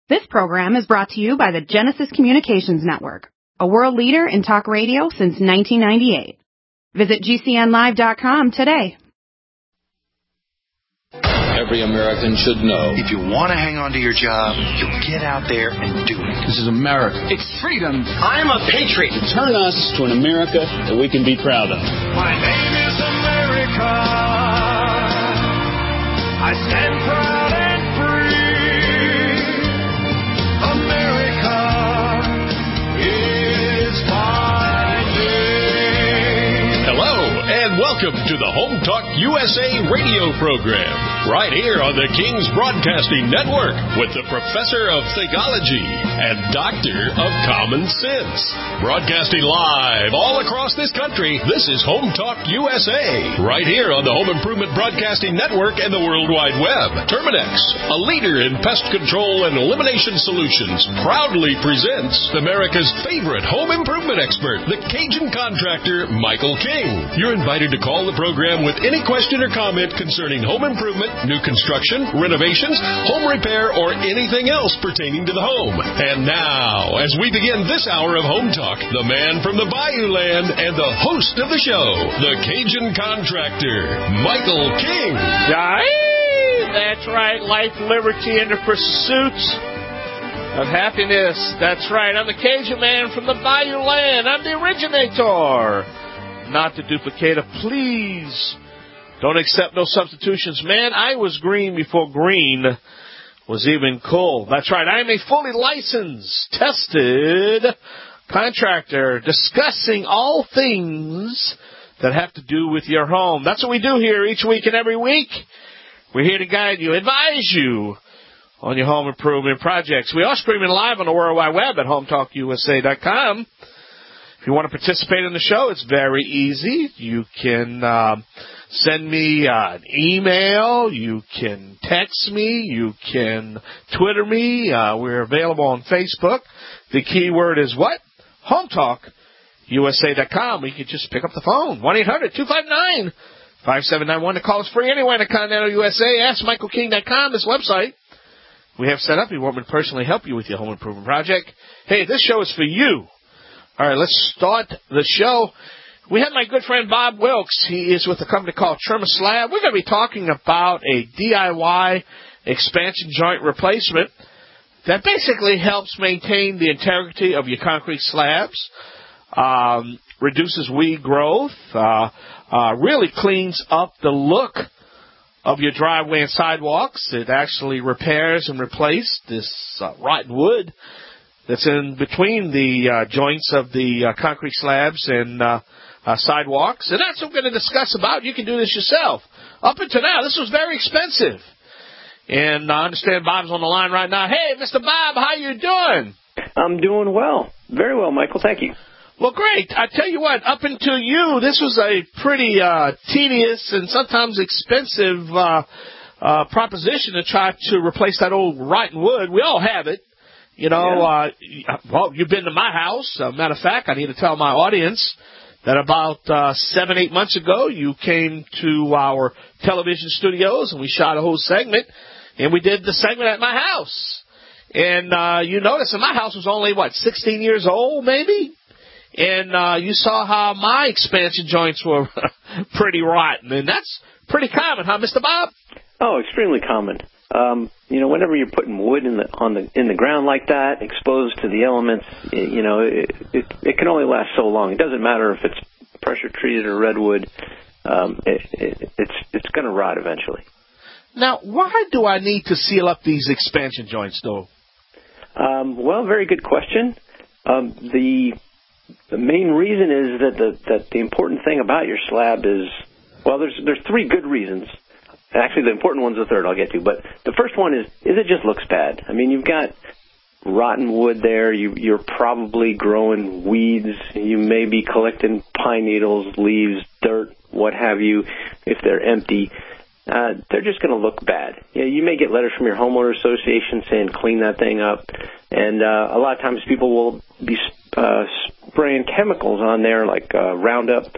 This program is brought to you by the Genesis Communications Network, a world leader in talk radio since 1998. Visit GCNlive.com today. Every American should know. If you want to hang on to your job, you get out there and do it. This is America. It's freedom. I'm a patriot. Turn us to an America that we can be proud of. My name is America. I stand proud and free. America is my name. Hello, and welcome to the Home Talk USA radio program, right here on the King's Broadcasting Network with the Professor of Theology and Doctor of Common Sense. Broadcasting live all across this country, this is Home Talk USA, right here on the Home Improvement Broadcasting Network and the World Wide Web. Terminex, a leader in pest control and elimination solutions, proudly presents America's favorite home improvement expert, the Cajun contractor, Michael King. You're invited to call the program with any question or comment concerning home improvement, new construction, renovations, home repair, or anything else pertaining to the home. And now, as we begin this hour of Home Talk, the man from the Bayou Land and the host of the show, the Cajun contractor, Michael King. That's right, life, liberty, and the pursuit of happiness. That's right, I'm the Cajun man from the Bayou Land. I'm the originator, not the duplicator. Please don't accept no substitutions. Man, I was green before green was even cool. That's right, I am a fully licensed, tested contractor discussing all things that have to do with your home. That's what we do here each week and every week. We're here to guide you, advise you on your home improvement projects. We are streaming live on the World Wide Web at HometalkUSA.com. If you want to participate in the show, it's very easy. You can send me an email. You can text me. You can Twitter me. We're available on Facebook. The keyword is what? HometalkUSA.com. You can just pick up the phone. 1-800-259-5791. The call is free anywhere in the continental USA. AskMichaelKing.com, this website we have set up. We want me to personally help you with your home improvement project. Hey, this show is for you. All right, let's start the show. We have my good friend Bob Wilkes. He is with a company called Trimmer Slab. We're going to be talking about a DIY expansion joint replacement that basically helps maintain the integrity of your concrete slabs, reduces weed growth, really cleans up the look of your driveway and sidewalks. It actually repairs and replaces this rotten wood that's in between the joints of the concrete slabs and sidewalks. And that's what we're going to discuss about. You can do this yourself. Up until now, this was very expensive. And I understand Bob's on the line right now. Hey, Mr. Bob, how you doing? I'm doing well. Very well, Michael. Thank you. Well, great. I tell you what, up until you, this was a pretty tedious and sometimes expensive proposition to try to replace that old rotten wood. We all have it. You know, well, you've been to my house. Matter of fact, I need to tell my audience that about 7-8 months ago, you came to our television studios and we shot a whole segment, and we did the segment at my house. And you notice that my house was only, 16 years old maybe? And you saw how my expansion joints were pretty rotten. And that's pretty common, huh, Mr. Bob? Oh, extremely common. Whenever you're putting wood in the ground like that, exposed to the elements, it can only last so long. It doesn't matter if it's pressure treated or redwood. It's going to rot eventually. Now, why do I need to seal up these expansion joints, though? Well, very good question. The main reason is that the important thing about your slab is, well, there's three good reasons. Actually, the important one's the third I'll get to. But the first one is it just looks bad. I mean, you've got rotten wood there. You're probably growing weeds. You may be collecting pine needles, leaves, dirt, what have you, if they're empty. They're just going to look bad. You may get letters from your homeowner association saying clean that thing up. And a lot of times people will be spraying chemicals on there like Roundup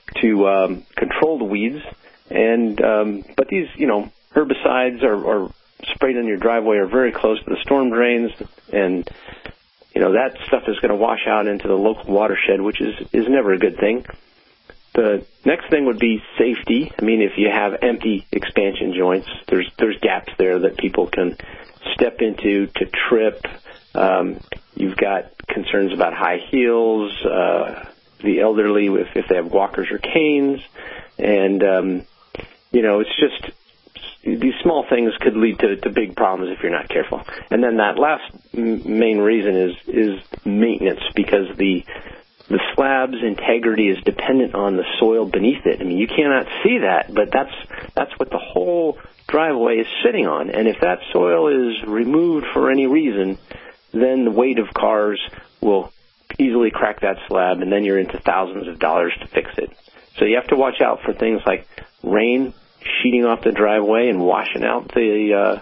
to control the weeds. And but these, herbicides are sprayed on your driveway are very close to the storm drains, and that stuff is going to wash out into the local watershed, which is never a good thing. The next thing would be safety. I mean, if you have empty expansion joints, there's gaps there that people can step into to trip. You've got concerns about high heels, the elderly if they have walkers or canes, and it's just these small things could lead to big problems if you're not careful. And then that last main reason is maintenance, because the slab's integrity is dependent on the soil beneath it. I mean, you cannot see that, but that's what the whole driveway is sitting on. And if that soil is removed for any reason, then the weight of cars will easily crack that slab, and then you're into thousands of dollars to fix it. So you have to watch out for things like rain sheeting off the driveway and washing out the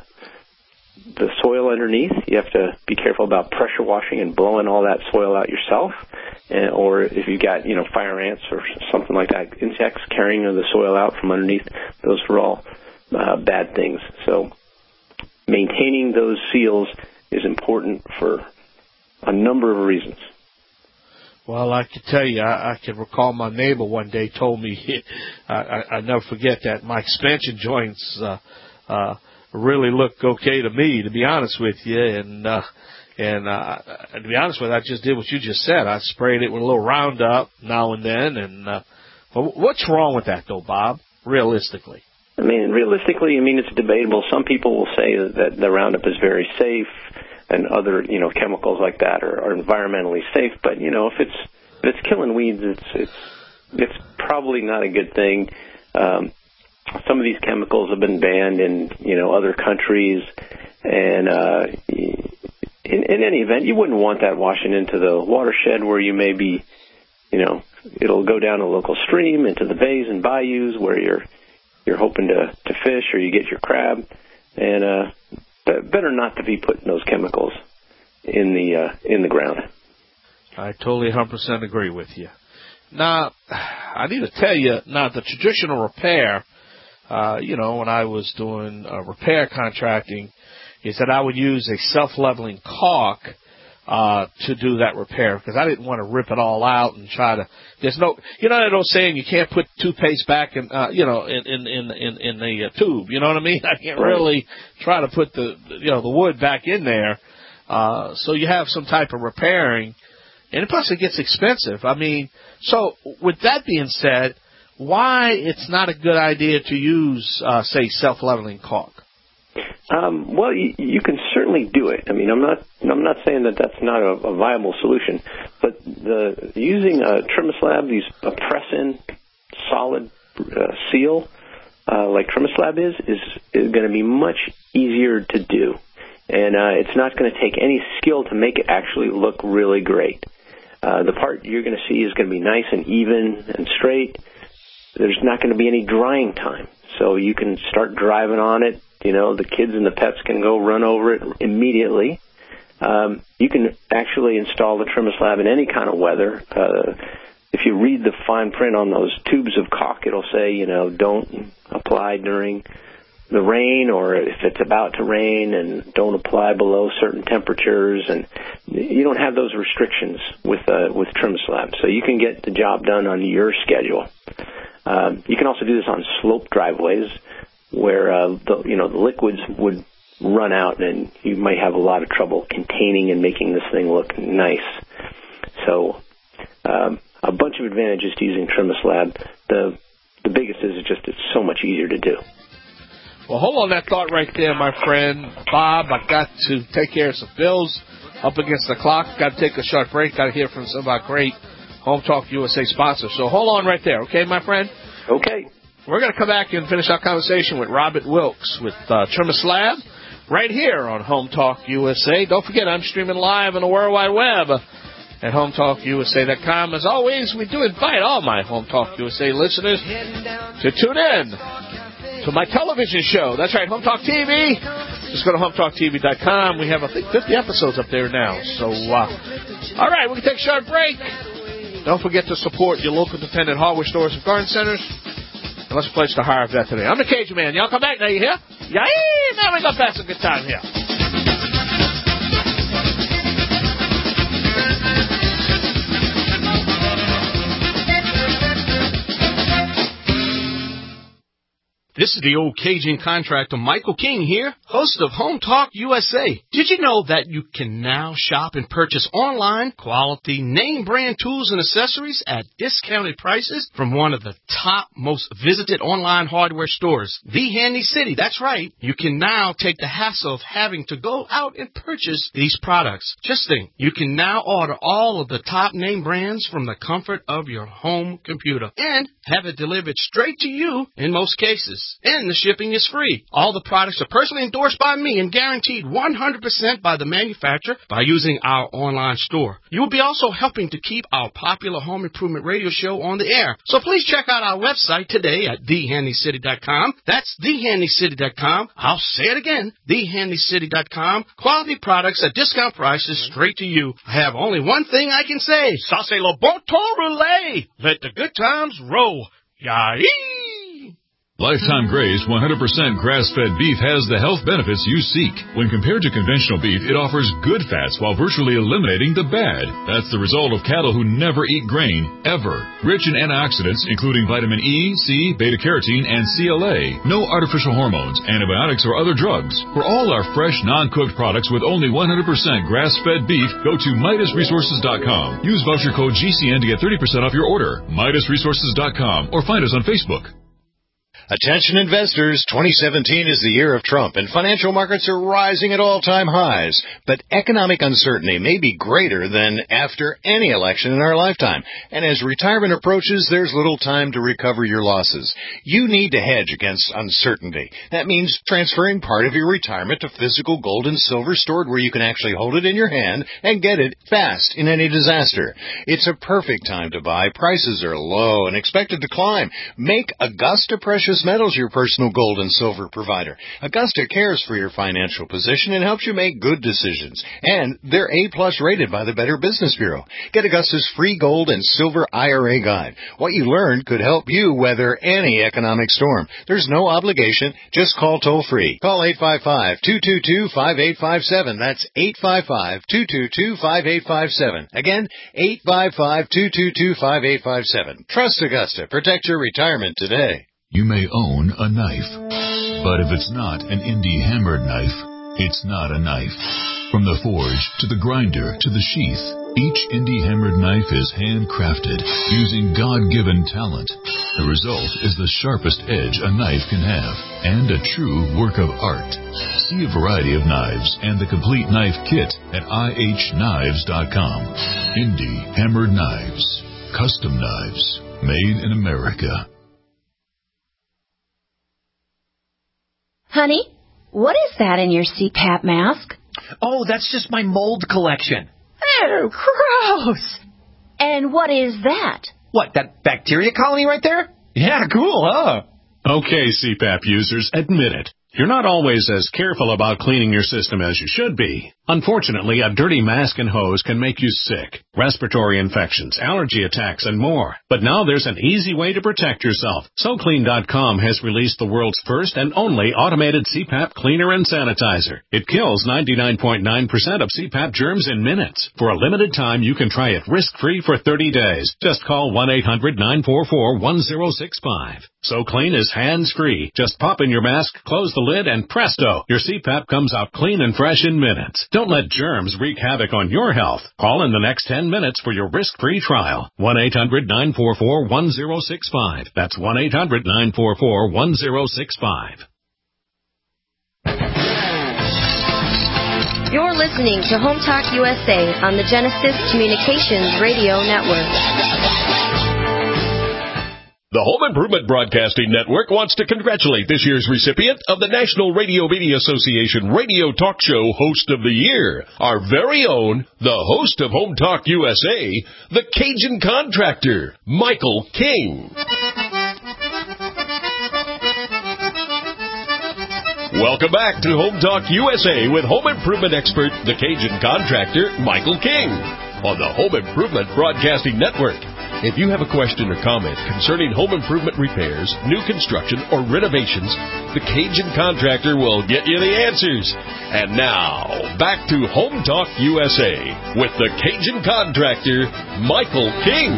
soil underneath. You have to be careful about pressure washing and blowing all that soil out yourself. Or if you've got, fire ants or something like that, insects carrying the soil out from underneath, those are all bad things. So maintaining those seals is important for a number of reasons. Well, I can tell you, I can recall my neighbor one day told me, I never forget that, my expansion joints really look okay to me, to be honest with you. And to be honest with you, I just did what you just said. I sprayed it with a little Roundup now and then. And but what's wrong with that, though, Bob, realistically? I mean, it's debatable. Some people will say that the Roundup is very safe, and other, chemicals like that are environmentally safe. But, if it's killing weeds, it's probably not a good thing. Some of these chemicals have been banned in, other countries. And in any event, you wouldn't want that washing into the watershed where you may be, it'll go down a local stream into the bays and bayous where you're hoping to fish or you get your crab. And better not to be putting those chemicals in the ground. I totally 100% agree with you. Now, I need to tell you, the traditional repair, when I was doing repair contracting, is that I would use a self-leveling caulk to do that repair, because I didn't want to rip it all out and try to. There's no, that old saying, you can't put toothpaste back in, in the tube. You know what I mean? I can't really try to put the wood back in there. So you have some type of repairing, and plus it gets expensive. I mean, so with that being said, why it's not a good idea to use, say, self-leveling caulk? Well, you can certainly do it. I mean, I'm not saying that that's not a viable solution, but using a TrimaSlab, a press-in solid seal like TrimaSlab is going to be much easier to do, and it's not going to take any skill to make it actually look really great. The part you're going to see is going to be nice and even and straight. There's not going to be any drying time, so you can start driving on it. The kids and the pets can go run over it immediately. You can actually install the TrimaSlab in any kind of weather. If you read the fine print on those tubes of caulk, it'll say, don't apply during the rain, or if it's about to rain, and don't apply below certain temperatures. And you don't have those restrictions with TrimaSlab, so you can get the job done on your schedule. You can also do this on sloped driveways, where the liquids would run out, and you might have a lot of trouble containing and making this thing look nice. So a bunch of advantages to using TrimaSlab. The biggest is it's so much easier to do. Well, hold on that thought right there, my friend. Bob, I've got to take care of some bills up against the clock. Got to take a short break. Got to hear from some of our great Home Talk USA sponsors. So hold on right there, okay, my friend? Okay. We're going to come back and finish our conversation with Robert Wilkes with TrimaSlab right here on Home Talk USA. Don't forget, I'm streaming live on the World Wide Web at HomeTalkUSA.com. As always, we do invite all my Home Talk USA listeners to tune in to my television show. That's right, Home Talk TV. Just go to HomeTalkTV.com. We have, I think, 50 episodes up there now. So, all right, we can take a short break. Don't forget to support your local independent hardware stores and garden centers. And let's pledge to hire a vet today. I'm the Cajun Man. Y'all come back now, you hear? Yeah, man. on, we're going to pass a good time here. This is the old Cajun contractor, Michael King here, host of Home Talk USA. Did you know that you can now shop and purchase online quality name brand tools and accessories at discounted prices from one of the top most visited online hardware stores, The Handy City? That's right. You can now take the hassle of having to go out and purchase these products. Just think, you can now order all of the top name brands from the comfort of your home computer and have it delivered straight to you in most cases. And the shipping is free. All the products are personally endorsed by me and guaranteed 100% by the manufacturer by using our online store. You will be also helping to keep our popular home improvement radio show on the air. So please check out our website today at thehandycity.com. That's thehandycity.com. I'll say it again, thehandycity.com. Quality products at discount prices straight to you. I have only one thing I can say. Ça c'est le bon temps roulé. Let the good times roll. Yay! Lifetime Graze 100% grass-fed beef has the health benefits you seek. When compared to conventional beef, it offers good fats while virtually eliminating the bad. That's the result of cattle who never eat grain, ever. Rich in antioxidants, including vitamin E, C, beta-carotene, and CLA. No artificial hormones, antibiotics, or other drugs. For all our fresh, non-cooked products with only 100% grass-fed beef, go to MidasResources.com. Use voucher code GCN to get 30% off your order. MidasResources.com or find us on Facebook. Attention investors, 2017 is the year of Trump, and financial markets are rising at all-time highs. But economic uncertainty may be greater than after any election in our lifetime. And as retirement approaches, there's little time to recover your losses. You need to hedge against uncertainty. That means transferring part of your retirement to physical gold and silver stored where you can actually hold it in your hand and get it fast in any disaster. It's a perfect time to buy. Prices are low and expected to climb. Make Augusta Precious Metals your personal gold and silver provider. Augusta cares for your financial position and helps you make good decisions. And they're A+ rated by the Better Business Bureau. Get Augusta's free gold and silver IRA guide. What you learned could help you weather any economic storm. There's no obligation. Just call toll-free. Call 855-222-5857. That's 855-222-5857. Again, 855-222-5857. Trust Augusta. Protect your retirement today. You may own a knife, but if it's not an Indie hammered knife, it's not a knife. From the forge to the grinder to the sheath, each Indie hammered knife is handcrafted using God-given talent. The result is the sharpest edge a knife can have and a true work of art. See a variety of knives and the complete knife kit at ihknives.com. Indie hammered knives, custom knives, made in America. Honey, what is that in your CPAP mask? Oh, that's just my mold collection. Oh, gross! And what is that? What, that bacteria colony right there? Yeah, cool, huh? Okay, CPAP users, admit it. You're not always as careful about cleaning your system as you should be. Unfortunately, a dirty mask and hose can make you sick, respiratory infections, allergy attacks, and more. But now there's an easy way to protect yourself. SoClean.com has released the world's first and only automated CPAP cleaner and sanitizer. It kills 99.9% of CPAP germs in minutes. For a limited time, you can try it risk-free for 30 days. Just call 1-800-944-1065. SoClean is hands-free. Just pop in your mask, close the lid, and presto, your CPAP comes out clean and fresh in minutes. Don't let germs wreak havoc on your health. Call in the next 10 minutes for your risk-free trial. 1-800-944-1065. That's 1-800-944-1065. You're listening to Home Talk USA on the Genesis Communications Radio Network. The Home Improvement Broadcasting Network wants to congratulate this year's recipient of the National Radio Media Association Radio Talk Show Host of the Year, our very own, the host of Home Talk USA, the Cajun Contractor, Michael King. Welcome back to Home Talk USA with home improvement expert, the Cajun Contractor, Michael King, on the Home Improvement Broadcasting Network. If you have a question or comment concerning home improvement repairs, new construction, or renovations, the Cajun Contractor will get you the answers. And now, back to Home Talk USA with the Cajun Contractor, Michael King.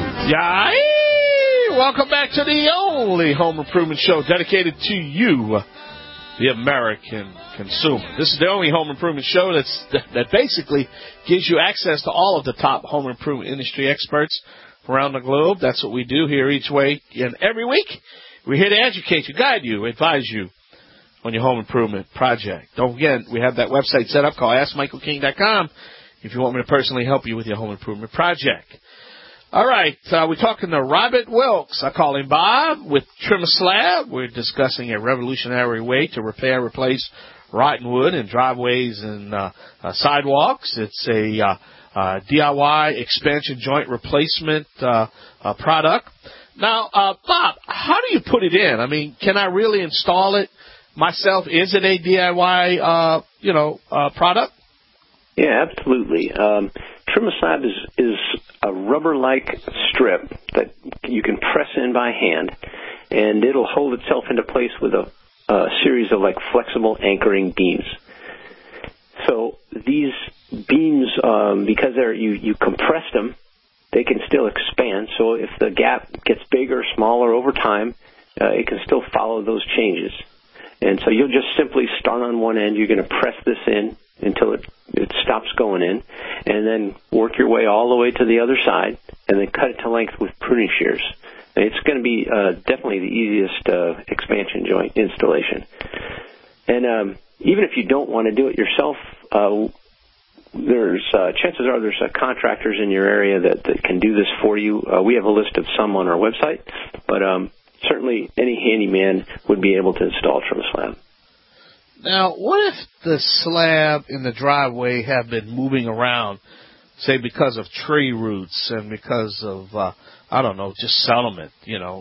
Yay! Welcome back to the only home improvement show dedicated to you, the American consumer. This is the only home improvement show that basically gives you access to all of the top home improvement industry experts around the globe. That's what we do here each week and every week. We're here to educate you, guide you, advise you on your home improvement project. Don't forget, we have that website set up called AskMichaelKing.com if you want me to personally help you with your home improvement project. All right, we're talking to Robert Wilkes. I call him Bob with Trim-A-Slab. We're discussing a revolutionary way to repair, replace rotten wood in driveways and sidewalks. It's a DIY expansion joint replacement product. Now, Bob, how do you put it in? I mean, can I really install it myself? Is it a DIY, product? Yeah, absolutely. Trim-A-Slab is a rubber-like strip that you can press in by hand, and it'll hold itself into place with a series of flexible anchoring beams. So these beams, because you compressed them, they can still expand. So if the gap gets bigger or smaller over time, it can still follow those changes. And so you'll just simply start on one end. You're going to press this in until it stops going in, and then work your way all the way to the other side, and then cut it to length with pruning shears. And it's going to be definitely the easiest expansion joint installation. And even if you don't want to do it yourself, there's chances are there's contractors in your area that can do this for you. We have a list of some on our website, but certainly any handyman would be able to install Trim-A-Slab. Now, what if the slab in the driveway have been moving around, say because of tree roots and because of, just settlement?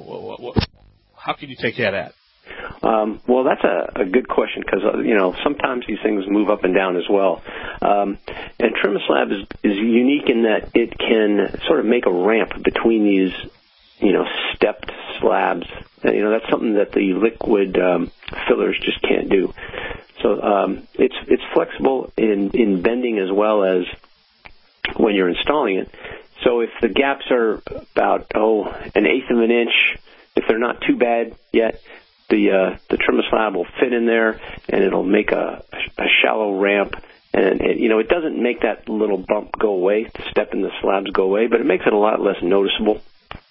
How can you take care of that? Well, that's a good question because, sometimes these things move up and down as well. And Trim-A-Slab is unique in that it can sort of make a ramp between these, stepped slabs. That's something that the liquid fillers just can't do. So it's flexible in bending as well as when you're installing it. So if the gaps are about, an eighth of an inch, if they're not too bad yet, the Trim-A-Slab will fit in there, and it'll make a shallow ramp. And, it doesn't make that little bump go away, the step in the slabs go away, but it makes it a lot less noticeable.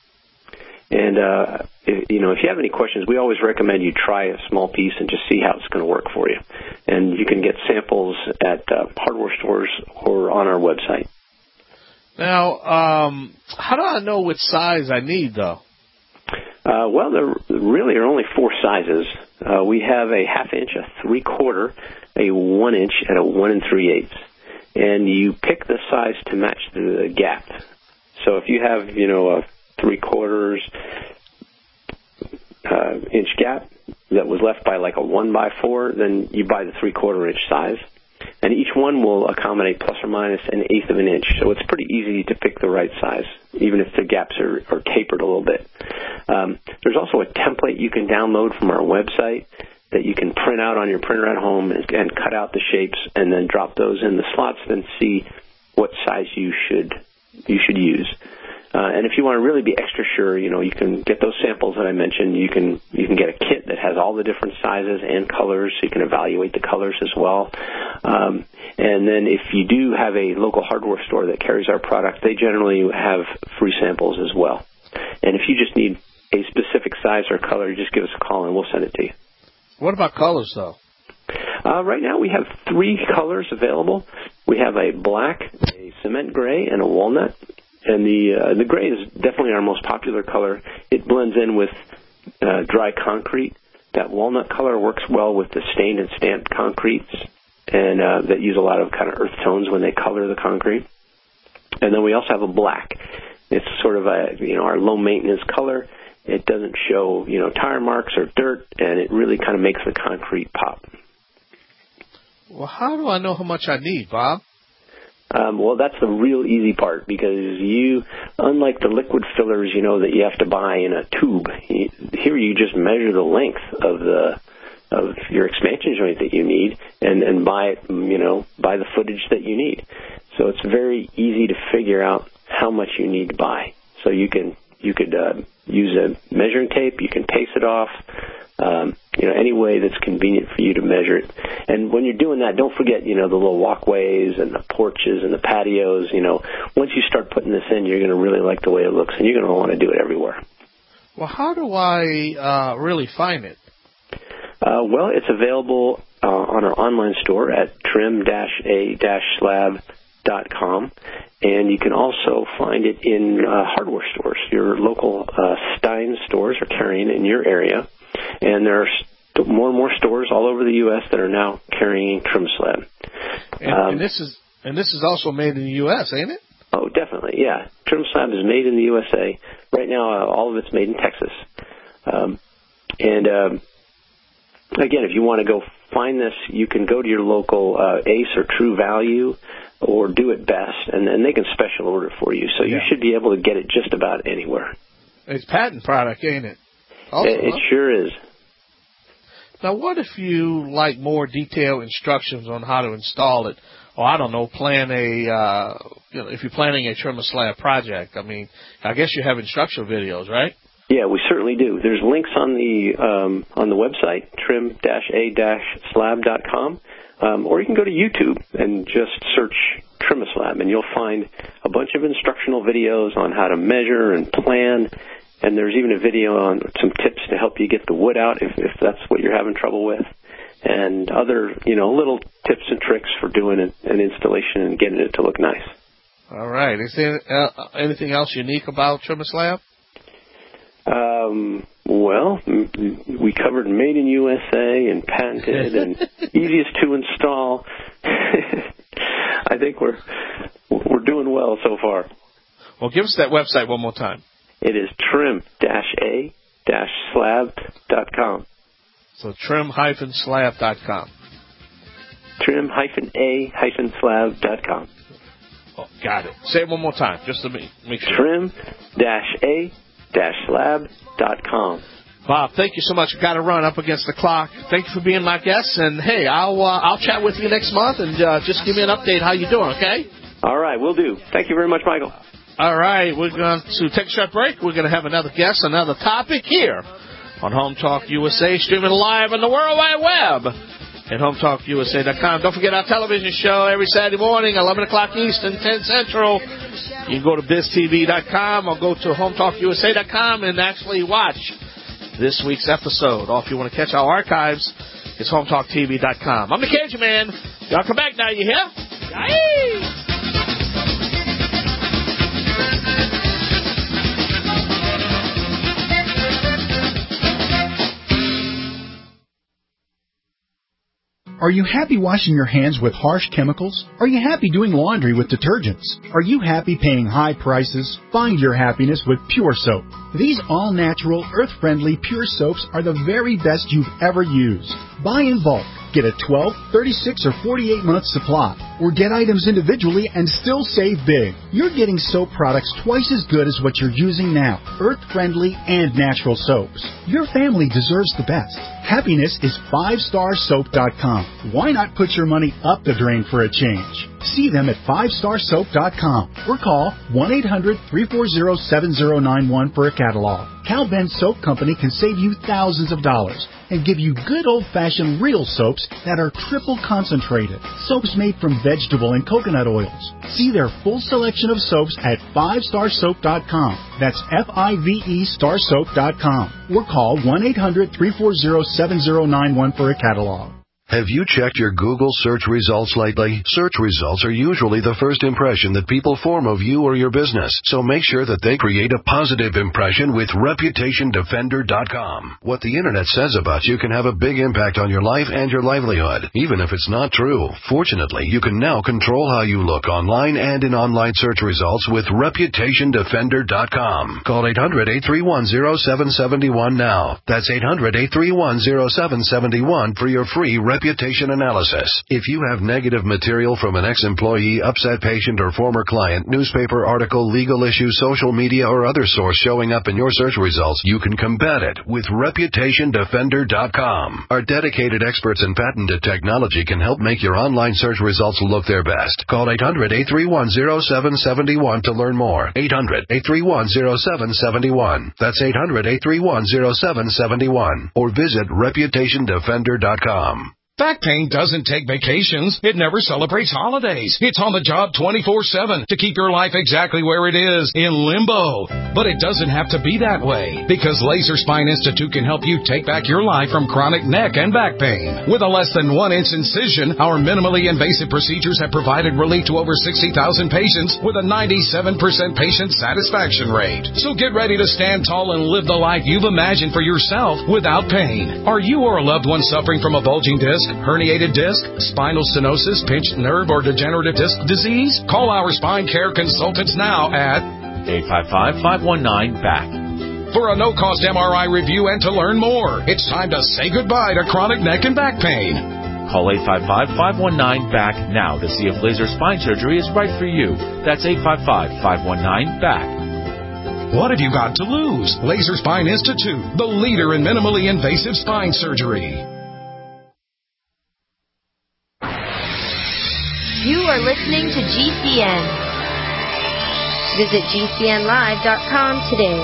And, if you have any questions, we always recommend you try a small piece and just see how it's going to work for you. And you can get samples at hardware stores or on our website. Now, how do I know which size I need, though? Well, there really are only four sizes. We have a half inch, a 3/4, a 1 inch, and a 1 3/8. And you pick the size to match the gap. So if you have, a 3/4 inch gap that was left by a 1x4, then you buy the 3/4 inch size. And each one will accommodate plus or minus an eighth of an inch. So it's pretty easy to pick the right size, even if the gaps are tapered a little bit. There's also a template you can download from our website that you can print out on your printer at home and cut out the shapes and then drop those in the slots and see what size you should use. And if you want to really be extra sure, you can get those samples that I mentioned. You can get a kit that has all the different sizes and colors, so you can evaluate the colors as well. And then if you do have a local hardware store that carries our product, they generally have free samples as well. And if you just need a specific size or color, just give us a call and we'll send it to you. What about colors, though? Right now we have 3 colors available. We have a black, a cement gray, and a walnut. And the gray is definitely our most popular color. It blends in with dry concrete. That walnut color works well with the stained and stamped concretes, and that use a lot of kind of earth tones when they color the concrete. And then we also have a black. It's sort of our low maintenance color. It doesn't show tire marks or dirt, and it really kind of makes the concrete pop. Well, how do I know how much I need, Bob? Well, that's the real easy part because unlike the liquid fillers, that you have to buy in a tube, here you just measure the length of your expansion joint that you need and buy it, buy the footage that you need. So it's very easy to figure out how much you need to buy. So you could use a measuring tape, you can pace it off, any way that's convenient for you to measure it. And when you're doing that, don't forget, the little walkways and the porches and the patios. Once you start putting this in, you're going to really like the way it looks, and you're going to want to do it everywhere. Well, how do I really find it? Well, it's available on our online store at trim-a-slab.com, and you can also find it in hardware stores. Your local Stein stores are carrying it in your area, and there are more and more stores all over the U.S. that are now carrying TrimSlab. And this is also made in the U.S., ain't it? Oh, definitely, yeah. TrimSlab is made in the USA. Right now, all of it's made in Texas. Again, if you want to go find this, you can go to your local Ace or True Value or Do It Best, and they can special order for you. So you should be able to get it just about anywhere. It's patent product, ain't it? Also, it sure is. Now, what if you like more detailed instructions on how to install it? Or, I don't know, if you're planning a TrimSlab project, I guess you have instructional videos, right? Yeah, we certainly do. There's links on the website, trim-a-slab.com, or you can go to YouTube and just search TrimSlab, and you'll find a bunch of instructional videos on how to measure and plan. And there's even a video on some tips to help you get the wood out if that's what you're having trouble with, and other little tips and tricks for doing an installation and getting it to look nice. All right. Is there anything else unique about TrimSlab? Well, we covered made in USA and patented and easiest to install. I think we're doing well so far. Well, give us that website one more time. It is trim-a-slab.com. So trim-slab.com. Trim-a-slab.com. Oh, got it. Say it one more time, just to make sure. Trim-a-slab.com. Bob, thank you so much. Got to run up against the clock. Thank you for being my guest. And, hey, I'll chat with you next month and just give me an update how you're doing, okay? All right, will do. Thank you very much, Michael. All right, we're going to take a short break. We're going to have another guest, another topic here on Home Talk USA, streaming live on the World Wide Web at HomeTalkUSA.com. Don't forget our television show every Saturday morning, 11 o'clock Eastern, 10 Central. You can go to BizTV.com or go to HomeTalkUSA.com and actually watch this week's episode. Or if you want to catch our archives, it's HomeTalkTV.com. I'm the Cajun Man. Y'all come back now, you hear? Yay! Are you happy washing your hands with harsh chemicals? Are you happy doing laundry with detergents? Are you happy paying high prices? Find your happiness with Pure Soap. These all-natural, earth-friendly Pure Soaps are the very best you've ever used. Buy in bulk. Get a 12, 36, or 48-month supply. Or get items individually and still save big. You're getting soap products twice as good as what you're using now. Earth-friendly and natural soaps. Your family deserves the best. Happiness is 5starsoap.com. Why not put your money up the drain for a change? See them at 5starsoap.com or call 1-800-340-7091 for a catalog. Cal Ben Soap Company can save you thousands of dollars and give you good old-fashioned real soaps that are triple concentrated. Soaps made from vegetable and coconut oils. See their full selection of soaps at 5starsoap.com. That's F-I-V-E starsoap.com or call 1-800-340-7091 for a catalog. Have you checked your Google search results lately? Search results are usually the first impression that people form of you or your business, so make sure that they create a positive impression with ReputationDefender.com. What the Internet says about you can have a big impact on your life and your livelihood, even if it's not true. Fortunately, you can now control how you look online and in online search results with ReputationDefender.com. Call 800-831-0771 now. That's 800-831-0771 for your free reputation analysis. If you have negative material from an ex-employee, upset patient, or former client, newspaper article, legal issue, social media, or other source showing up in your search results, you can combat it with ReputationDefender.com. Our dedicated experts in patented technology can help make your online search results look their best. Call 800-831-0771 to learn more. 800-831-0771. That's 800-831-0771. Or visit ReputationDefender.com. Back pain doesn't take vacations. It never celebrates holidays. It's on the job 24/7 to keep your life exactly where it is, in limbo. But it doesn't have to be that way, because Laser Spine Institute can help you take back your life from chronic neck and back pain. With a less than 1-inch incision, our minimally invasive procedures have provided relief to over 60,000 patients with a 97% patient satisfaction rate. So get ready to stand tall and live the life you've imagined for yourself without pain. Are you or a loved one suffering from a bulging disc, herniated disc, spinal stenosis, pinched nerve, or degenerative disc disease? Call our spine care consultants now at 855-519-BACK. For a no-cost MRI review and to learn more. It's time to say goodbye to chronic neck and back pain. Call 855-519-BACK now to see if laser spine surgery is right for you. That's 855-519-BACK. What have you got to lose? Laser Spine Institute, the leader in minimally invasive spine surgery. You are listening to GCN. Visit GCNlive.com today.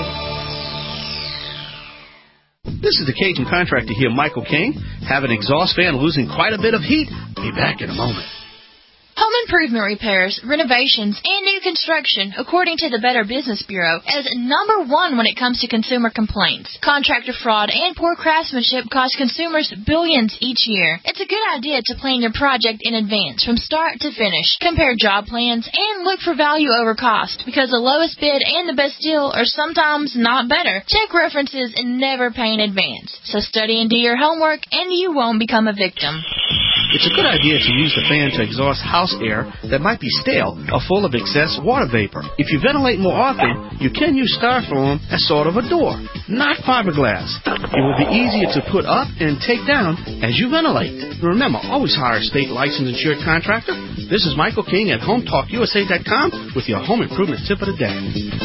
This is the Cajun Contractor here, Michael King. Have an exhaust fan losing quite a bit of heat? Be back in a moment. Home improvement repairs, renovations, and new construction, according to the Better Business Bureau, is number one when it comes to consumer complaints. Contractor fraud and poor craftsmanship cost consumers billions each year. It's a good idea to plan your project in advance, from start to finish. Compare job plans and look for value over cost, because the lowest bid and the best deal are sometimes not better. Check references and never pay in advance. So study and do your homework, and you won't become a victim. It's a good idea to use the fan to exhaust house air that might be stale or full of excess water vapor. If you ventilate more often, you can use styrofoam as sort of a door, not fiberglass. It will be easier to put up and take down as you ventilate. Remember, always hire a state licensed insured contractor. This is Michael King at HomeTalkUSA.com with your home improvement tip of the day.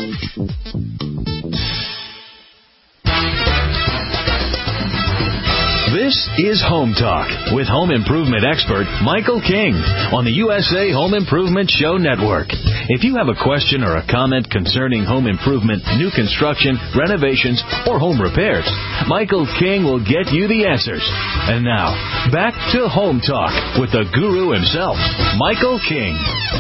This is Home Talk with home improvement expert Michael King on the USA Home Improvement Show Network. If you have a question or a comment concerning home improvement, new construction, renovations, or home repairs, Michael King will get you the answers. And now, back to Home Talk with the guru himself, Michael King.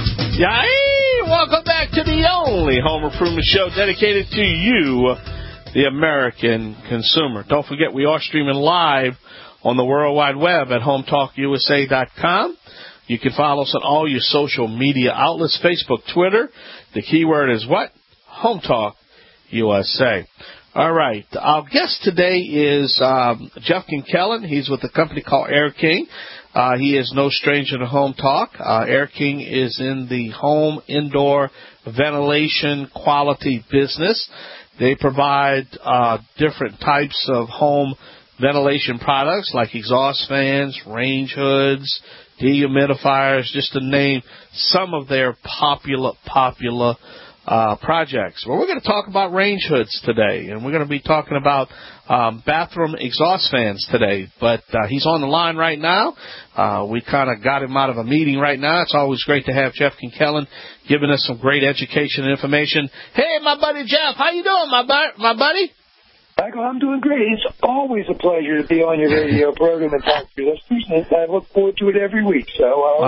Yay! Welcome back to the only home improvement show dedicated to you, the American consumer. Don't forget, we are streaming live on the World Wide Web at HomeTalkUSA.com. You can follow us on all your social media outlets, Facebook, Twitter. The keyword is what? Home Talk USA. All right. Our guest today is Jeff Kinkellen. He's with a company called Air King. He is no stranger to Home Talk. Air King is in the home indoor ventilation quality business. They provide different types of home ventilation products like exhaust fans, range hoods, dehumidifiers, just to name some of their popular projects. Well, we're going to talk about range hoods today, and we're going to be talking about bathroom exhaust fans today. But he's on the line right now. We kind of got him out of a meeting right now. It's always great to have Jeff Kinkellen giving us some great education and information. Hey, my buddy Jeff, how you doing, my buddy? Michael, I'm doing great. It's always a pleasure to be on your radio program and talk to listeners, and I look forward to it every week. So,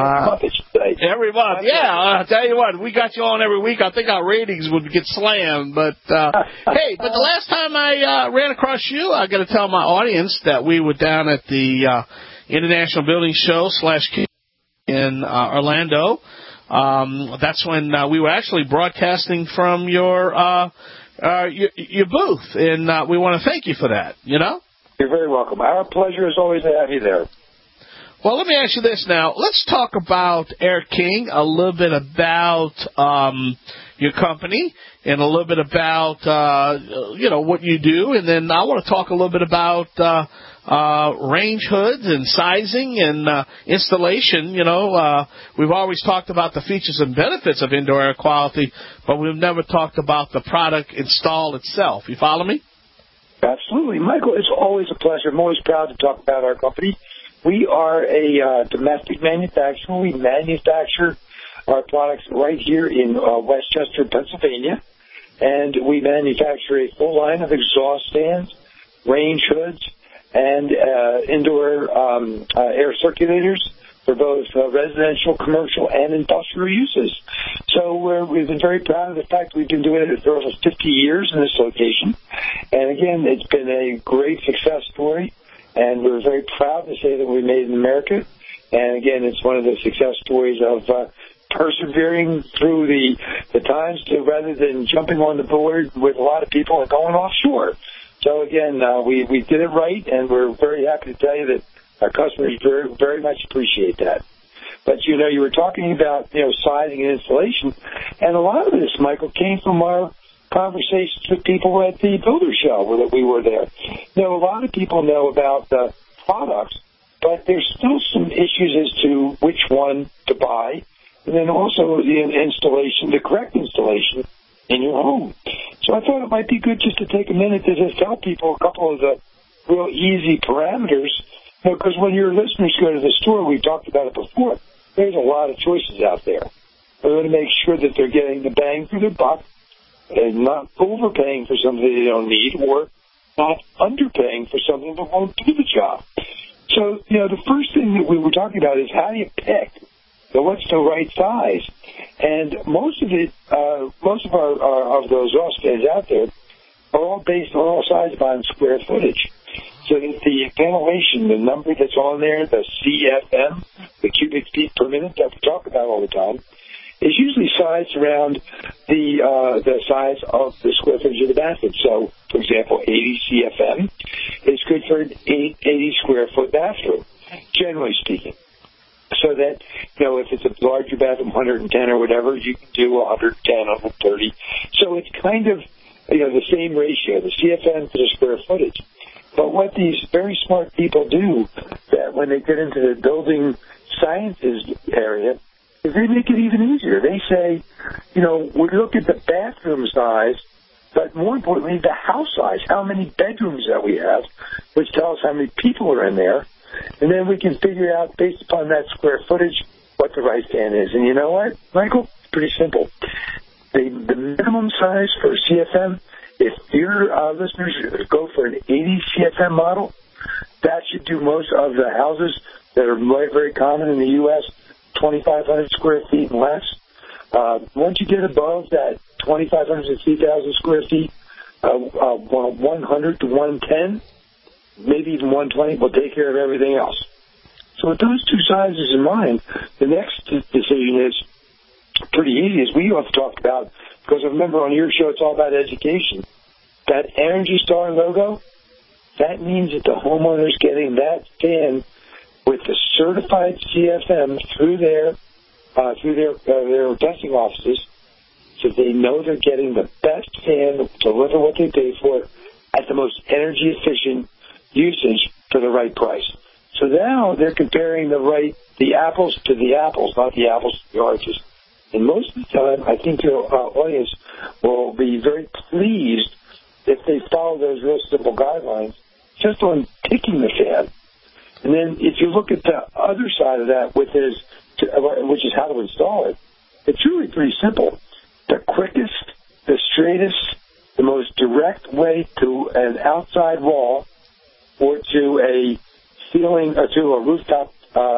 every month, yeah. I'll tell you what, we got you on every week. I think our ratings would get slammed. But, hey, but the last time I ran across you, I got to tell my audience that we were down at the International Building Show / in Orlando. That's when we were actually broadcasting from your booth, and we want to thank you for that, you know? You're very welcome. Our pleasure is always to have you there. Well, let me ask you this now. Let's talk about Air King, a little bit about your company, and a little bit about, what you do, and then I want to talk a little bit about range hoods and sizing and installation. We've always talked about the features and benefits of indoor air quality, but we've never talked about the product install itself. You follow me? Absolutely. Michael, it's always a pleasure. I'm always proud to talk about our company. We are a domestic manufacturer. We manufacture our products right here in Westchester, Pennsylvania, and we manufacture a full line of exhaust fans, range hoods, and indoor air circulators for both residential, commercial, and industrial uses. So we've been very proud of the fact we've been doing it for over 50 years in this location. And again, it's been a great success story, and we're very proud to say that we made it in America. And again, it's one of the success stories of persevering through the times rather than jumping on the board with a lot of people and going offshore. So again, we did it right, and we're very happy to tell you that our customers very, very much appreciate that. But, you were talking about, siding and installation, and a lot of this, Michael, came from our conversations with people at the Builder Show that we were there. A lot of people know about the products, but there's still some issues as to which one to buy, and then also the installation, the correct installation in your home. So I thought it might be good just to take a minute to just tell people a couple of the real easy parameters, because when your listeners go to the store, we've talked about it before, there's a lot of choices out there. They want to make sure that they're getting the bang for their buck and not overpaying for something they don't need or not underpaying for something that won't do the job. So, the first thing that we were talking about is how do you pick what's the right size? And most of those exhaust fans out there are all based on all sides on square footage. So that the ventilation, the number that's on there, the CFM, the cubic feet per minute that we talk about all the time, is usually sized around the size of the square footage of the bathroom. So, for example, 80 CFM is good for an 80 square foot bathroom, generally speaking. So that, if it's a larger bathroom, 110 or whatever, you can do 110, 130. So it's kind of, the same ratio, the CFM to the square footage. But what these very smart people do, that when they get into the building sciences area, is they make it even easier. They say, we look at the bathroom size, but more importantly, the house size, how many bedrooms that we have, which tells how many people are in there. And then we can figure out, based upon that square footage, what the right fan is. And you know what, Michael? It's pretty simple. The minimum size for CFM, if your listeners go for an 80 CFM model, that should do most of the houses that are very, very common in the U.S., 2,500 square feet and less. Once you get above that 2,500 to 3,000 square feet, 100 to 110, maybe even 120 will take care of everything else. So with those two sizes in mind, the next decision is pretty easy, as we have talked about, because remember on your show it's all about education. That Energy Star logo, that means that the homeowner's getting that fan with the certified CFM through their testing offices, so they know they're getting the best fan to deliver what they pay for at the most energy efficient usage for the right price. So now they're comparing the apples to the apples, not the apples to the oranges. And most of the time, I think your audience will be very pleased if they follow those real simple guidelines just on picking the fan. And then if you look at the other side of that, which is how to install it, it's really pretty simple. The quickest, the straightest, the most direct way to an outside wall or to a ceiling, or to a rooftop,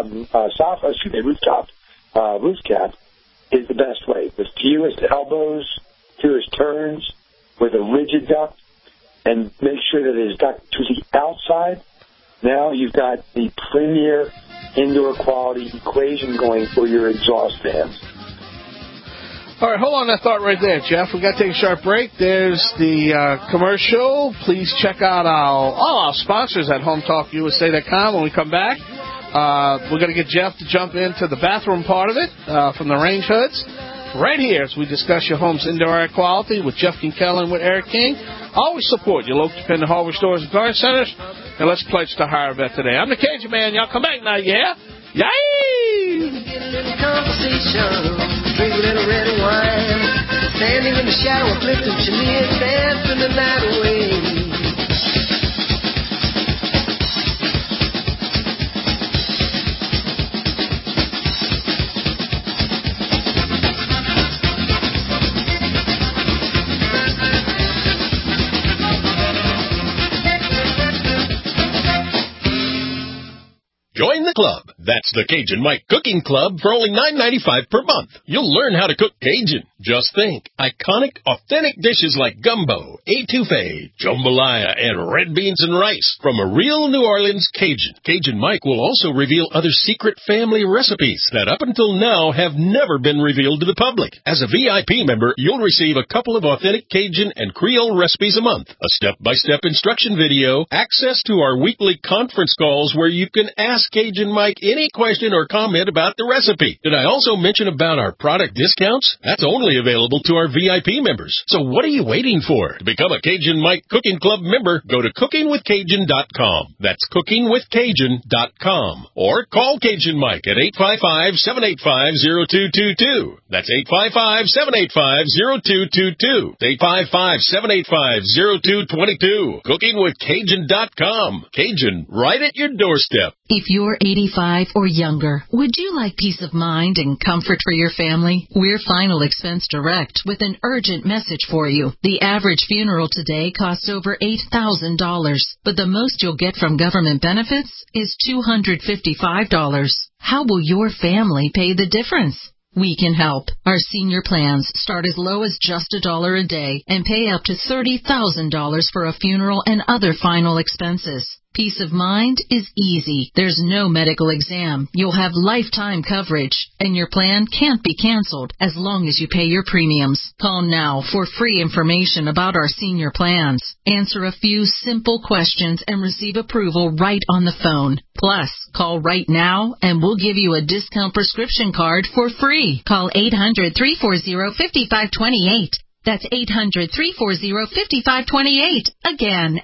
roof cap is the best way. The fewest elbows, fewest turns, with a rigid duct, and make sure that it is duct to the outside. Now you've got the premier indoor quality equation going for your exhaust fans. All right, hold on that thought right there, Jeff. We've got to take a short break. There's the commercial. Please check out all our sponsors at HomeTalkUSA.com. When we come back, we're going to get Jeff to jump into the bathroom part of it from the range hoods right here as we discuss your home's indoor air quality with Jeff Kinkell and with Eric King. Always support your local independent hardware stores and garden centers. And let's pledge to hire a vet today. I'm the Cajun Man. Y'all come back now, yeah? Yay! Get a little conversation, drink a little red wine, standing in the shadow of Clifton Chimney, dancing the night away. Join the club. That's the Cajun Mike Cooking Club for only $9.95 per month. You'll learn how to cook Cajun. Just think, iconic, authentic dishes like gumbo, etouffee, jambalaya, and red beans and rice from a real New Orleans Cajun. Cajun Mike will also reveal other secret family recipes that up until now have never been revealed to the public. As a VIP member, you'll receive a couple of authentic Cajun and Creole recipes a month, a step-by-step instruction video, access to our weekly conference calls where you can ask Cajun Mike any question or comment about the recipe. Did I also mention about our product discounts? That's only available to our VIP members. So what are you waiting for? To become a Cajun Mike Cooking Club member, go to cookingwithcajun.com. That's cookingwithcajun.com. Or call Cajun Mike at 855-785-0222. That's 855-785-0222. 855-785-0222. Cookingwithcajun.com. Cajun, right at your doorstep. If you're 85 or younger, would you like peace of mind and comfort for your family? We're Final Expense Direct with an urgent message for you. The average funeral today costs over $8,000, but the most you'll get from government benefits is $255. How will your family pay the difference? We can help. Our senior plans start as low as just $1 a day and pay up to $30,000 for a funeral and other final expenses. Peace of mind is easy. There's no medical exam. You'll have lifetime coverage, and your plan can't be canceled as long as you pay your premiums. Call now for free information about our senior plans. Answer a few simple questions and receive approval right on the phone. Plus, call right now and we'll give you a discount prescription card for free. Call 800-340-5528. That's 800-340-5528. Again,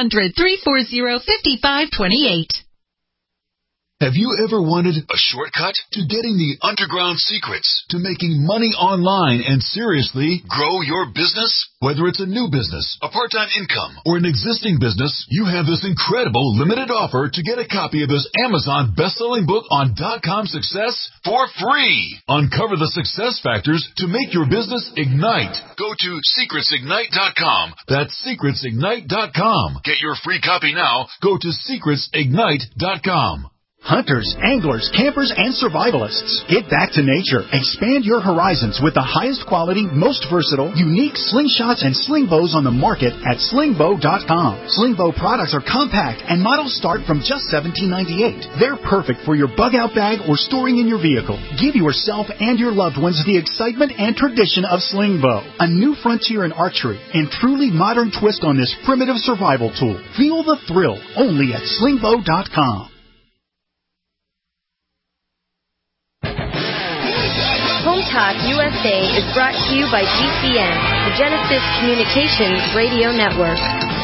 800-340-5528. Have you ever wanted a shortcut to getting the underground secrets to making money online and seriously grow your business? Whether it's a new business, a part-time income, or an existing business, you have this incredible limited offer to get a copy of this Amazon best-selling book on .com success for free. Uncover the success factors to make your business ignite. Go to secretsignite.com. That's secretsignite.com. Get your free copy now. Go to secretsignite.com. Hunters, anglers, campers, and survivalists. Get back to nature. Expand your horizons with the highest quality, most versatile, unique slingshots and sling bows on the market at slingbow.com. Slingbow products are compact and models start from just $17.98. They're perfect for your bug-out bag or storing in your vehicle. Give yourself and your loved ones the excitement and tradition of Slingbow, a new frontier in archery and truly modern twist on this primitive survival tool. Feel the thrill only at slingbow.com. Home Talk USA is brought to you by GCN, the Genesis Communications Radio Network.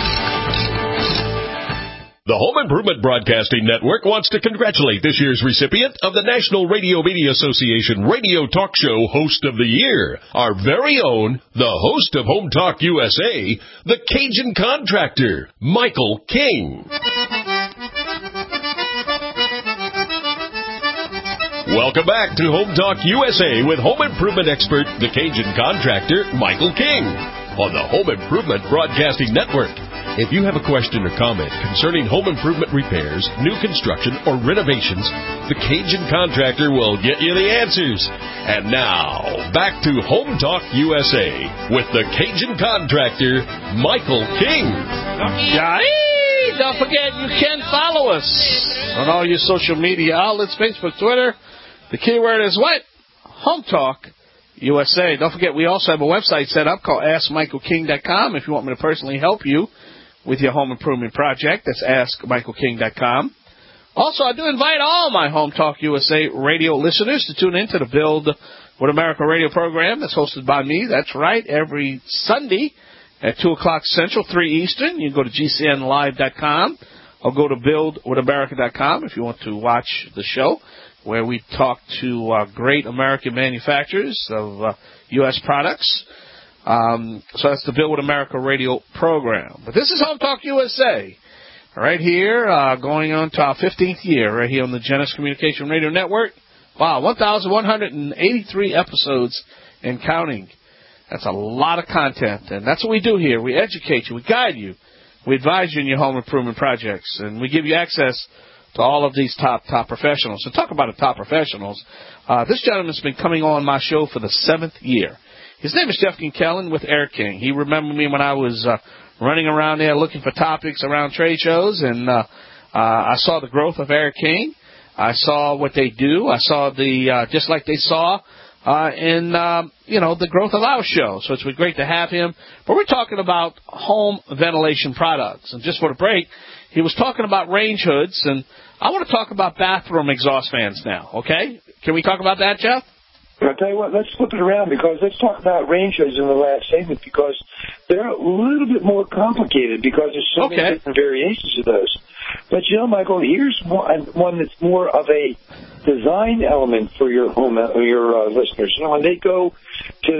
The Home Improvement Broadcasting Network wants to congratulate this year's recipient of the National Radio Media Association Radio Talk Show Host of the Year, our very own, the host of Home Talk USA, the Cajun Contractor, Michael King. Welcome back to Home Talk USA with home improvement expert, the Cajun Contractor, Michael King, on the Home Improvement Broadcasting Network. If you have a question or comment concerning home improvement repairs, new construction, or renovations, the Cajun Contractor will get you the answers. And now, back to Home Talk USA with the Cajun Contractor, Michael King. Don't forget, you can follow us on all your social media outlets, Facebook, Twitter. The keyword is what? Home Talk USA. Don't forget, we also have a website set up called AskMichaelKing.com if you want me to personally help you with your home improvement project. That's AskMichaelKing.com. Also, I do invite all my Home Talk USA radio listeners to tune in to the Build with America radio program that's hosted by me. That's right, every Sunday at 2 o'clock Central, 3 Eastern. You can go to GCNlive.com. or go to buildwithamerica.com if you want to watch the show, where we talk to great American manufacturers of U.S. products. So that's the Build with America radio program. But this is Home Talk USA, right here, going on to our 15th year, right here on the Genesis Communication Radio Network. Wow, 1,183 episodes and counting. That's a lot of content, and that's what we do here. We educate you, we guide you, we advise you in your home improvement projects, and we give you access to all of these top professionals. So talk about the top professionals. This gentleman's been coming on my show for the 7th year. His name is Jeff Kinkellen with Air King. He remembered me when I was running around there looking for topics around trade shows, and I saw the growth of Air King. I saw what they do. I saw just like they saw in the growth of our show. So it's been great to have him. But we're talking about home ventilation products. And just for the break, he was talking about range hoods, and I want to talk about bathroom exhaust fans now, okay? Can we talk about that, Jeff? I'll tell you what, let's flip it around, because let's talk about range hoods in the last segment, because they're a little bit more complicated because there's so many different variations of those. But, Michael, here's one that's more of a design element for your home, your listeners. When they go to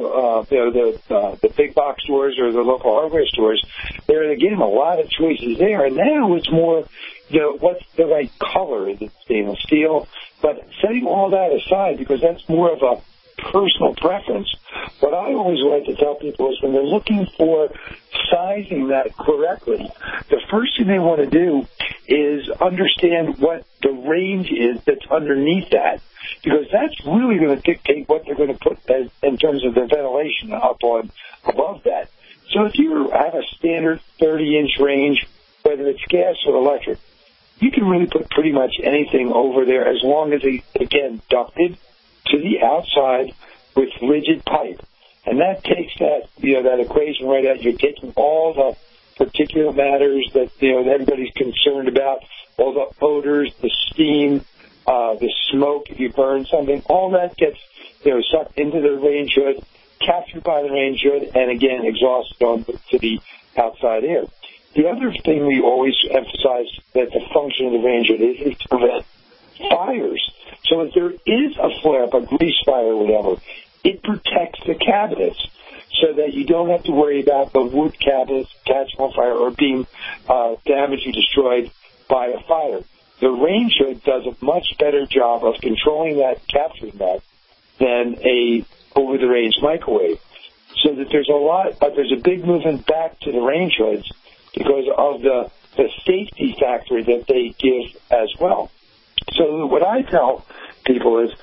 the big box stores or the local hardware stores, they're getting a lot of choices there. And now it's more, what's the right color? Is it stainless steel? But setting all that aside, because that's more of a personal preference, what I always like to tell people is when they're looking for sizing that correctly, the first thing they want to do is understand what the range is that's underneath that, because that's really going to dictate what they're going to put in terms of the ventilation up on above that. So if you have a standard 30-inch range, whether it's gas or electric, you can really put pretty much anything over there as long as it's, again, ducted to the outside with rigid pipe. And that takes that equation right out. You're taking all the particulate matters that, everybody's concerned about, all the odors, the steam, the smoke if you burn something, all that gets, sucked into the range hood, captured by the range hood, and again, exhausted on to the outside air. The other thing we always emphasize that the function of the range hood is to prevent fires. So if there is a flare-up, a grease fire or whatever, it protects the cabinets so that you don't have to worry about the wood cabinets catching on fire or being damaged or destroyed by a fire. The range hood does a much better job of controlling that, capturing that, than a over-the-range microwave. So that there's a big movement back to the range hoods because of the safety factor that they give as well. So what I tell people is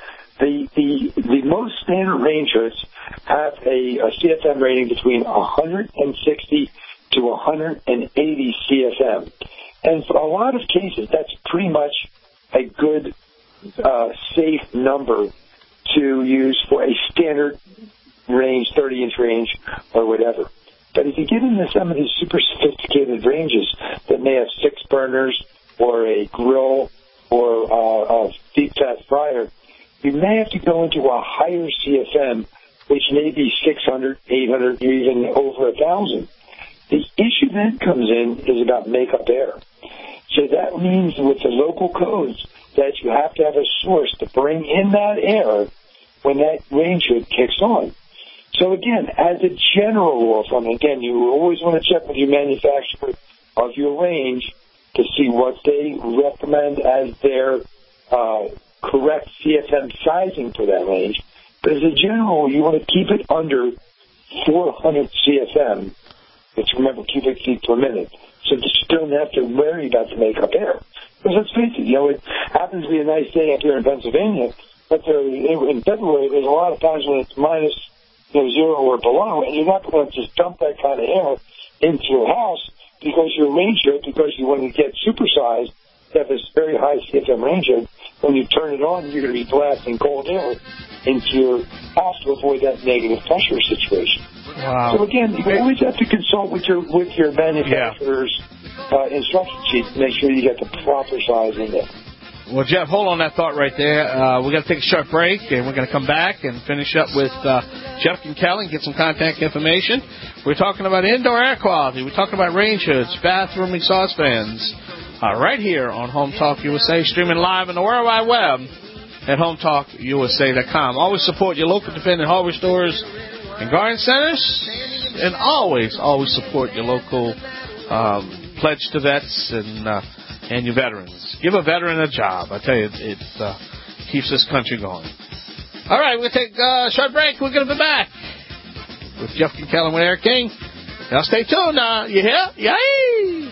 the most standard range hoods have a CFM rating between 160 to 180 CFM. And for a lot of cases, that's pretty much a good, safe number to use for a standard range, 30-inch range or whatever. But if you get into some of these super sophisticated ranges that may have 6 burners or a grill or a deep fat fryer, you may have to go into a higher CFM, which may be 600, 800, or even over 1,000. The issue then comes in is about makeup air. So that means with the local codes that you have to have a source to bring in that air when that range hood kicks on. So again, as a general rule, again, you always want to check with your manufacturer of your range to see what they recommend as their correct CFM sizing for that range. But as a general, you want to keep it under 400 CFM, which remember cubic feet per minute, so that you don't have to worry about the makeup air. Because let's face it, it happens to be a nice day up here in Pennsylvania, but in February there's a lot of times when it's minus 0 or below, and you're not going to just dump that kind of air into your house because your range hood, because you want to get supersized, you have this very high CFM range hood. When you turn it on, you're going to be blasting cold air into your house to avoid that negative pressure situation. Wow. So again, you always have to consult with your manufacturer's instruction sheet to make sure you get the proper size in there. Well, Jeff, hold on that thought right there. We're going to take a short break, and we're going to come back and finish up with Jeff Kinkellen, get some contact information. We're talking about indoor air quality. We're talking about range hoods, bathroom exhaust fans, right here on Home Talk USA, streaming live on the World Wide Web at HomeTalkUSA.com. Always support your local independent hardware stores and garden centers, and always support your local pledge to vets and your veterans. Give a veteran a job. I tell you, it keeps this country going. All right, we'll take a short break. We're going to be back with Jeff Kincaid with Eric King. Now stay tuned. You hear? Yay!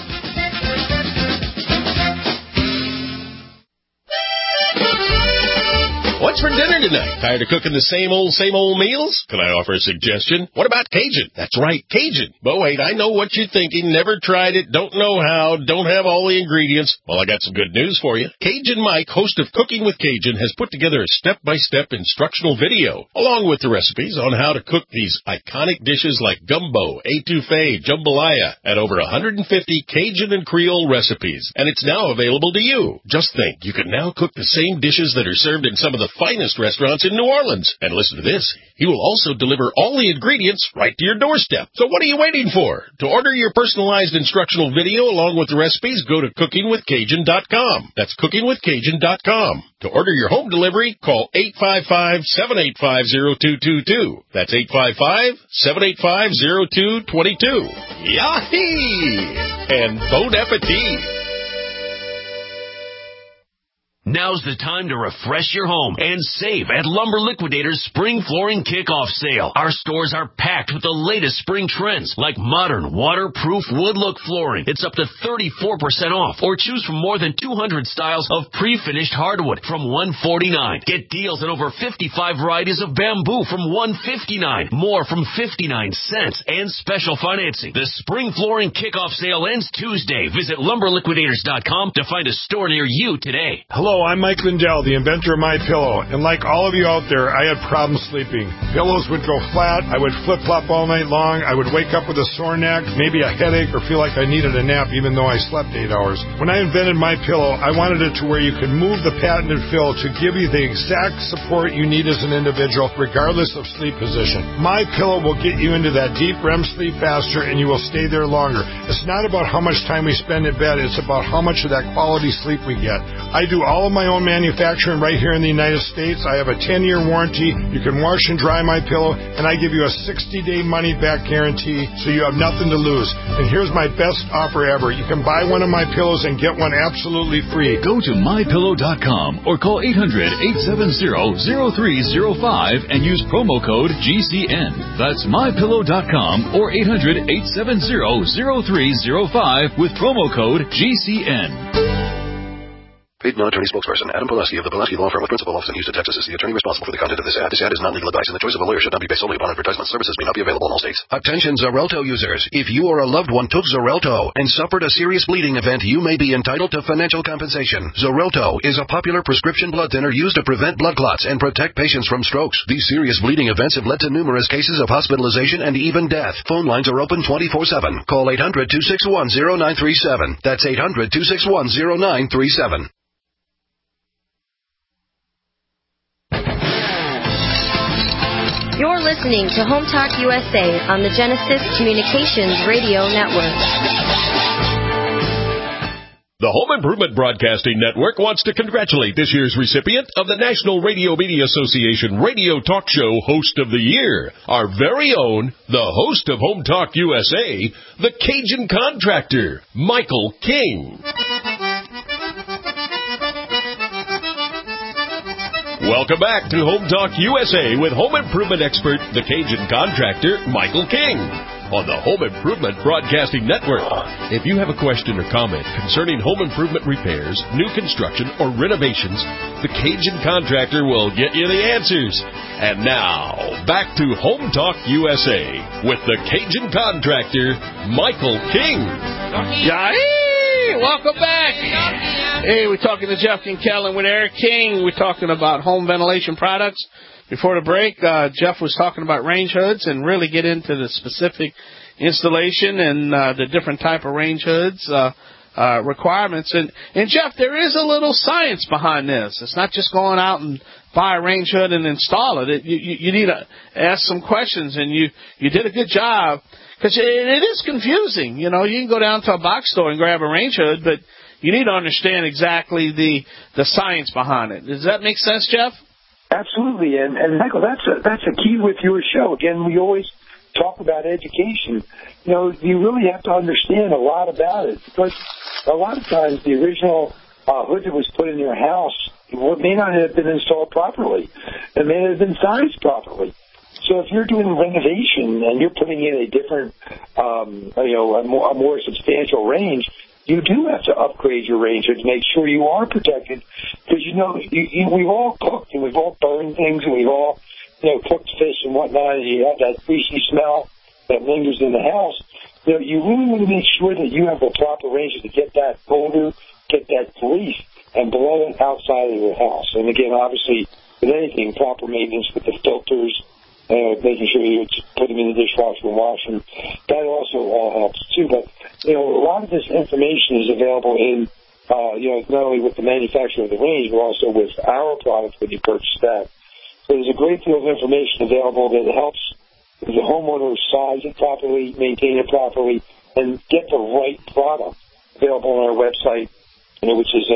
What's for dinner tonight? Tired of cooking the same old meals? Can I offer a suggestion? What about Cajun? That's right, Cajun. But wait, I know what you're thinking. Never tried it, don't know how, don't have all the ingredients. Well, I got some good news for you. Cajun Mike, host of Cooking with Cajun, has put together a step-by-step instructional video, along with the recipes on how to cook these iconic dishes like gumbo, etouffee, jambalaya, and over 150 Cajun and Creole recipes. And it's now available to you. Just think, you can now cook the same dishes that are served in some of the finest restaurants in New Orleans. And listen to this. He will also deliver all the ingredients right to your doorstep. So what are you waiting for? To order your personalized instructional video along with the recipes, go to cookingwithcajun.com. That's cookingwithcajun.com. To order your home delivery, call 855-785-0222. That's 855-785-0222. Yahee! And bon appetit! Now's the time to refresh your home and save at Lumber Liquidators Spring Flooring Kickoff Sale. Our stores are packed with the latest spring trends like modern, waterproof wood look flooring. It's up to 34% off, or choose from more than 200 styles of pre-finished hardwood from $149. Get deals on over 55 varieties of bamboo from $159, more from 59 cents, and special financing. The Spring Flooring Kickoff Sale ends Tuesday. Visit LumberLiquidators.com to find a store near you today. Hello, I'm Mike Lindell, the inventor of MyPillow, and like all of you out there, I had problems sleeping. Pillows would go flat, I would flip-flop all night long, I would wake up with a sore neck, maybe a headache, or feel like I needed a nap even though I slept 8 hours. When I invented MyPillow, I wanted it to where you could move the patented fill to give you the exact support you need as an individual, regardless of sleep position. MyPillow will get you into that deep REM sleep faster, and you will stay there longer. It's not about how much time we spend in bed, it's about how much of that quality sleep we get. I do all of my own manufacturing right here in the United States. I have a 10-year warranty. You can wash and dry my pillow, and I give you a 60-day money-back guarantee, so you have nothing to lose. And here's my best offer ever. You can buy one of my pillows and get one absolutely free. Go to MyPillow.com or call 800-870-0305 and use promo code GCN. That's MyPillow.com or 800-870-0305 with promo code GCN. Paid non-attorney spokesperson Adam Pulaski of the Pulaski Law Firm with principal office in Houston, Texas, is the attorney responsible for the content of this ad. This ad is not legal advice, and the choice of a lawyer should not be based solely upon advertisement. Services may not be available in all states. Attention Xarelto users. If you or a loved one took Xarelto and suffered a serious bleeding event, you may be entitled to financial compensation. Xarelto is a popular prescription blood thinner used to prevent blood clots and protect patients from strokes. These serious bleeding events have led to numerous cases of hospitalization and even death. Phone lines are open 24/7. Call 800-261-0937. That's 800-261-0937. You're listening to Home Talk USA on the Genesis Communications Radio Network. The Home Improvement Broadcasting Network wants to congratulate this year's recipient of the National Radio Media Association Radio Talk Show Host of the Year, our very own, the host of Home Talk USA, the Cajun Contractor, Michael King. Welcome back to Home Talk USA with home improvement expert, the Cajun Contractor, Michael King, on the Home Improvement Broadcasting Network. If you have a question or comment concerning home improvement repairs, new construction, or renovations, the Cajun Contractor will get you the answers. And now, back to Home Talk USA with the Cajun Contractor, Michael King. Yay! Welcome back. Hey, we're talking to Jeff Kincaid with Eric King. We're talking about home ventilation products. Before the break, Jeff was talking about range hoods and really get into the specific installation and the different type of range hoods. requirements. And Jeff, there is a little science behind this. It's not just going out and buy a range hood and install it. You need to ask some questions, and you did a good job, because it is confusing. You can go down to a box store and grab a range hood, but you need to understand exactly the science behind it. Does that make sense, Jeff? Absolutely, and Michael, that's a key with your show. Again, we always talk about education. You really have to understand a lot about it, because a lot of times the original hood that was put in your house may not have been installed properly. It may not have been sized properly. So if you're doing renovation and you're putting in a different, a more substantial range, you do have to upgrade your range to make sure you are protected, because we've all cooked and we've all burned things and we've all cooked fish and whatnot, and you have that greasy smell that lingers in the house. You really want to make sure that you have the proper range to get that odor, get that grease, and blow it outside of your house. And again, obviously, with anything, proper maintenance with the filters, making sure you put them in the dishwasher and wash them. That also all helps too. But a lot of this information is available in, not only with the manufacturer of the range, but also with our products when you purchase that. So there's a great deal of information available that helps the homeowner size it properly, maintain it properly, and get the right product available on our website, which is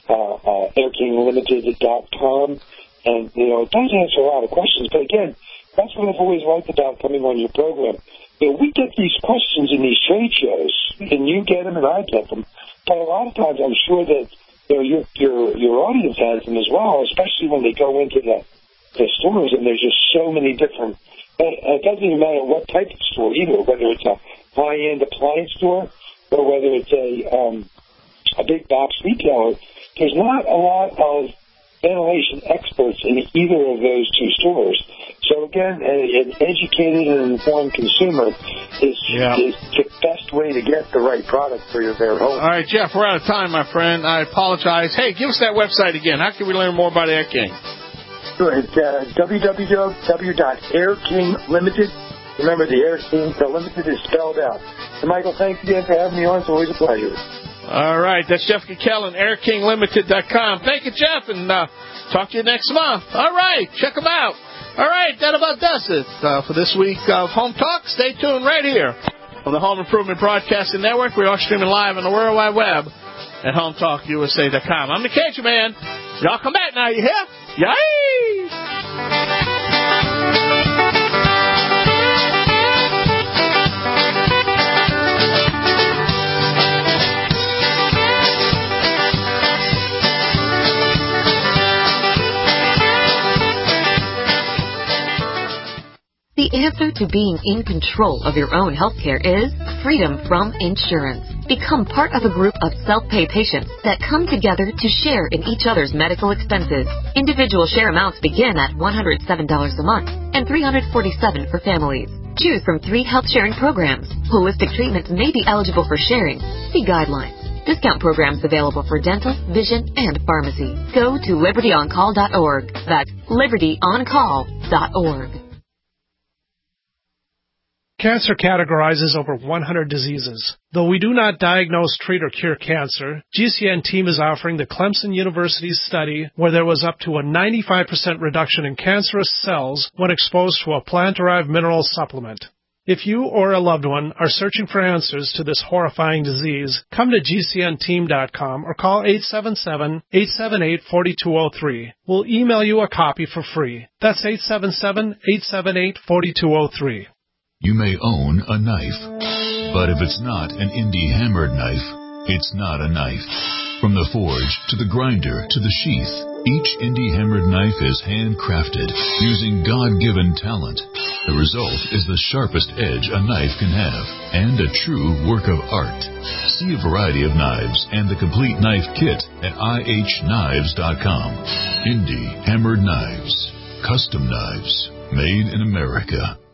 airkinglimited.com. And, it does answer a lot of questions. But again, that's what I've always liked about coming on your program. We get these questions in these trade shows, and you get them and I get them. But a lot of times I'm sure that your audience has them as well, especially when they go into the stores, and there's just so many different. It doesn't even matter what type of store either, whether it's a high-end appliance store or whether it's a big box retailer. There's not a lot of ventilation experts in either of those two stores. So again, an educated and informed consumer is the best way to get the right product for your bare home. All right, Jeff, we're out of time, my friend. I apologize. Hey, give us that website again. How can we learn more about Air King? Sure, it's www.airkinglimited. Remember, the limited is spelled out. And Michael, thanks again for having me on. It's always a pleasure. All right, that's Jeff McKellen, airkinglimited.com. Thank you, Jeff, and talk to you next month. All right, check them out. All right, that about does it for this week of Home Talk. Stay tuned right here on the Home Improvement Broadcasting Network. We are streaming live on the World Wide Web at HomeTalkUSA.com. I'm the Cajun Man. Y'all come back now, you hear? Yay! The answer to being in control of your own healthcare is freedom from insurance. Become part of a group of self-pay patients that come together to share in each other's medical expenses. Individual share amounts begin at $107 a month and $347 for families. Choose from 3 health sharing programs. Holistic treatments may be eligible for sharing. See guidelines. Discount programs available for dental, vision, and pharmacy. Go to libertyoncall.org. That's libertyoncall.org. Cancer categorizes over 100 diseases. Though we do not diagnose, treat, or cure cancer, GCN team is offering the Clemson University study where there was up to a 95% reduction in cancerous cells when exposed to a plant-derived mineral supplement. If you or a loved one are searching for answers to this horrifying disease, come to GCNteam.com or call 877-878-4203. We'll email you a copy for free. That's 877-878-4203. You may own a knife, but if it's not an indie hammered knife, it's not a knife. From the forge to the grinder to the sheath, each indie hammered knife is handcrafted using God-given talent. The result is the sharpest edge a knife can have and a true work of art. See a variety of knives and the complete knife kit at ihknives.com. Indie hammered knives, custom knives, made in America.